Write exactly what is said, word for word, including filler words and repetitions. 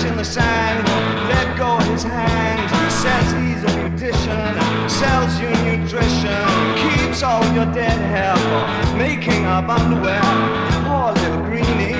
in the sand, let go of his hand. He says he's a musician, sells you nutrition, keeps all your dead hair for making up underwear. Poor little greenie.